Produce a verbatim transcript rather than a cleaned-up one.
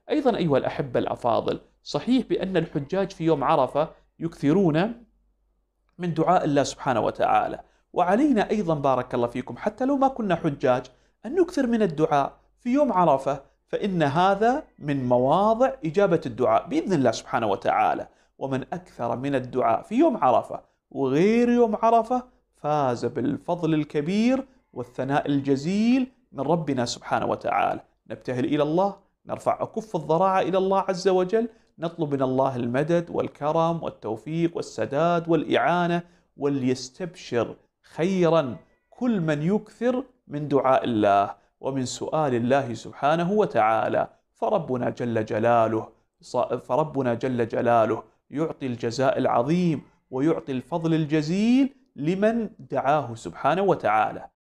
أيضا أيها الأحبة الأفاضل، صحيح بأن الحجاج في يوم عرفة يكثرون من دعاء الله سبحانه وتعالى، وعلينا أيضا بارك الله فيكم حتى لو ما كنا حجاج أن نكثر من الدعاء في يوم عرفة، فإن هذا من مواضع إجابة الدعاء بإذن الله سبحانه وتعالى. ومن أكثر من الدعاء في يوم عرفة وغير يوم عرفة فاز بالفضل الكبير والثناء الجزيل من ربنا سبحانه وتعالى. نبتهل إلى الله، نرفع أكف الضراعة إلى الله عز وجل، نطلب من الله المدد والكرم والتوفيق والسداد والإعانة، وليستبشر خيرا كل من يكثر من دعاء الله ومن سؤال الله سبحانه وتعالى. فربنا جل جلاله فربنا جل جلاله يعطي الجزاء العظيم ويعطي الفضل الجزيل لمن دعاه سبحانه وتعالى.